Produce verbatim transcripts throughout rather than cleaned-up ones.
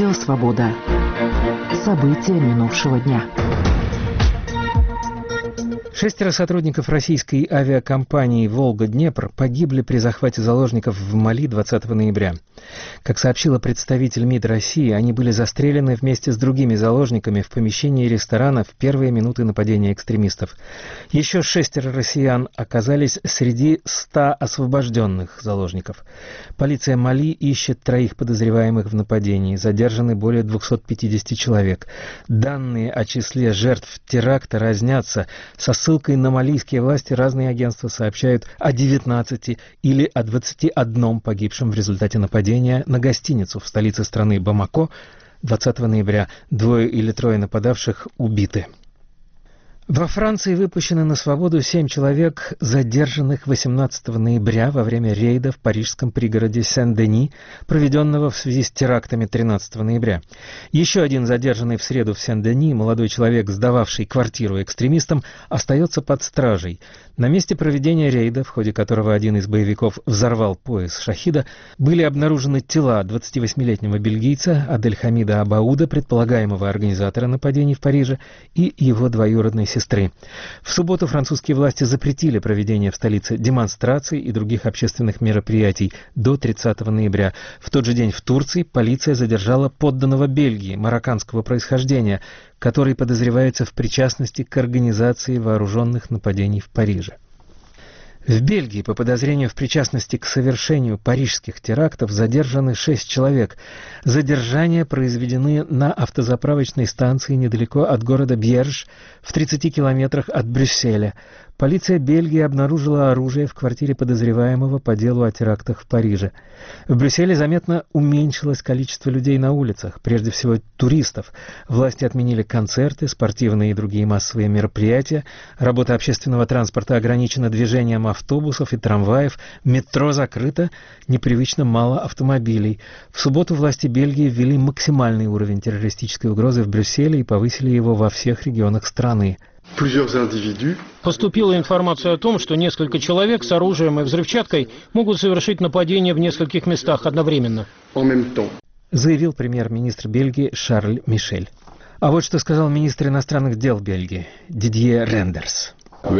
Радио «Свобода». События минувшего дня. Шестеро сотрудников российской авиакомпании «Волга-Днепр» погибли при захвате заложников в Мали двадцатого ноября. Как сообщила представитель МИД России, они были застрелены вместе с другими заложниками в помещении ресторана в первые минуты нападения экстремистов. Еще шестеро россиян оказались среди ста освобожденных заложников. Полиция Мали ищет троих подозреваемых в нападении. Задержаны более двухсот пятидесяти человек. Данные о числе жертв теракта разнятся. Со ссылкой на малийские власти разные агентства сообщают о девятнадцати или о двадцати одном погибшем в результате нападения на гостиницу в столице страны Бамако двадцатого ноября. Двое или трое нападавших убиты. Во Франции выпущены на свободу семь человек, задержанных восемнадцатого ноября во время рейда в парижском пригороде Сен-Дени, проведенного в связи с терактами тринадцатого ноября. Еще один задержанный в среду в Сен-Дени, молодой человек, сдававший квартиру экстремистам, остается под стражей. На месте проведения рейда, в ходе которого один из боевиков взорвал пояс шахида, были обнаружены тела двадцативосьмилетнего бельгийца Адельхамида Абауда, предполагаемого организатора нападений в Париже, и его двоюродной сестры. В субботу французские власти запретили проведение в столице демонстраций и других общественных мероприятий до тридцатого ноября. В тот же день в Турции полиция задержала подданного Бельгии марокканского происхождения, который подозревается в причастности к организации вооруженных нападений в Париже. В Бельгии по подозрению в причастности к совершению парижских терактов задержаны шесть человек. Задержания произведены на автозаправочной станции недалеко от города Бьерж, в тридцати километрах от Брюсселя. Полиция Бельгии обнаружила оружие в квартире подозреваемого по делу о терактах в Париже. В Брюсселе заметно уменьшилось количество людей на улицах, прежде всего туристов. Власти отменили концерты, спортивные и другие массовые мероприятия. Работа общественного транспорта ограничена движением автобусов и трамваев. Метро закрыто, непривычно мало автомобилей. В субботу власти Бельгии ввели максимальный уровень террористической угрозы в Брюсселе и повысили его во всех регионах страны. Поступила информация о том, что несколько человек с оружием и взрывчаткой могут совершить нападение в нескольких местах одновременно, заявил премьер-министр Бельгии Шарль Мишель. А вот что сказал министр иностранных дел Бельгии Дидье Рейндерс.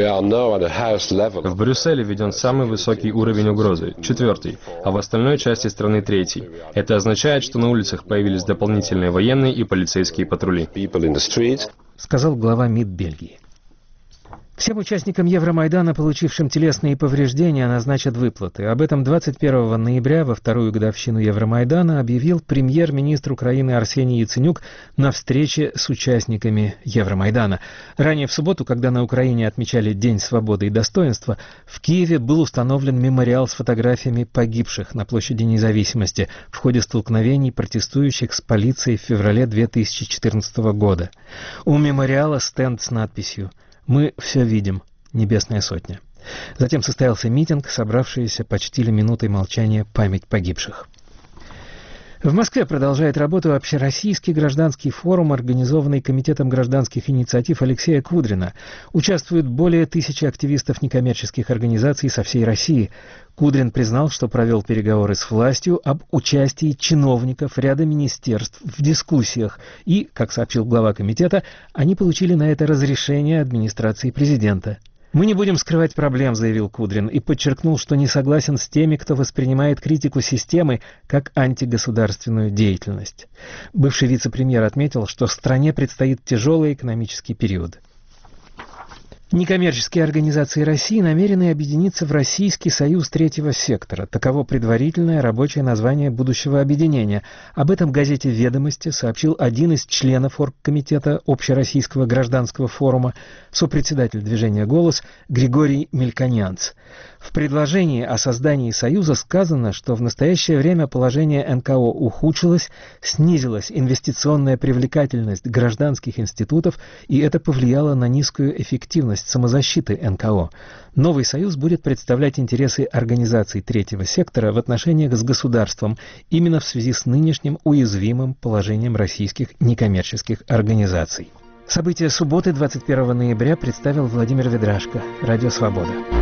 В Брюсселе введен самый высокий уровень угрозы, четвертый, а в остальной части страны третий. Это означает, что на улицах появились дополнительные военные и полицейские патрули, сказал глава МИД Бельгии. Всем участникам Евромайдана, получившим телесные повреждения, назначат выплаты. Об этом двадцать первого ноября, во вторую годовщину Евромайдана, объявил премьер-министр Украины Арсений Яценюк на встрече с участниками Евромайдана. Ранее в субботу, когда на Украине отмечали День свободы и достоинства, в Киеве был установлен мемориал с фотографиями погибших на площади Независимости в ходе столкновений протестующих с полицией в феврале две тысячи четырнадцатого года. У мемориала стенд с надписью «Мы все видим. Небесная сотня». Затем состоялся митинг, собравшиеся почтили минутой молчания память погибших. В Москве продолжает работу общероссийский гражданский форум, организованный Комитетом гражданских инициатив Алексея Кудрина. Участвуют более тысячи активистов некоммерческих организаций со всей России. Кудрин признал, что провел переговоры с властью об участии чиновников ряда министерств в дискуссиях, и, как сообщил глава комитета, они получили на это разрешение администрации президента. «Мы не будем скрывать проблем», — заявил Кудрин, и подчеркнул, что не согласен с теми, кто воспринимает критику системы как антигосударственную деятельность. Бывший вице-премьер отметил, что стране предстоит тяжелый экономический период. Некоммерческие организации России намерены объединиться в Российский союз третьего сектора. Таково предварительное рабочее название будущего объединения. Об этом в газете «Ведомости» сообщил один из членов оргкомитета Общероссийского гражданского форума, сопредседатель движения «Голос» Григорий Мельконянц. В предложении о создании союза сказано, что в настоящее время положение эн ка о ухудшилось, снизилась инвестиционная привлекательность гражданских институтов, и это повлияло на низкую эффективность самозащиты эн ка о. Новый союз будет представлять интересы организаций третьего сектора в отношениях с государством именно в связи с нынешним уязвимым положением российских некоммерческих организаций. События субботы двадцать первого ноября представил Владимир Ведрашко. Радио «Свобода».